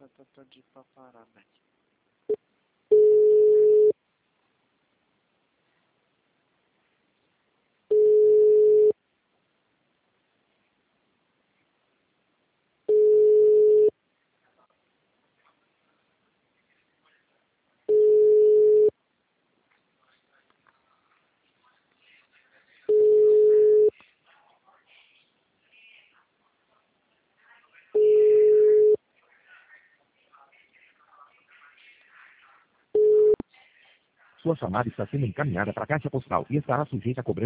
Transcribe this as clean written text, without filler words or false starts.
Tá de paparada. Sua chamada está sendo encaminhada para a caixa postal e estará sujeita a cobrança.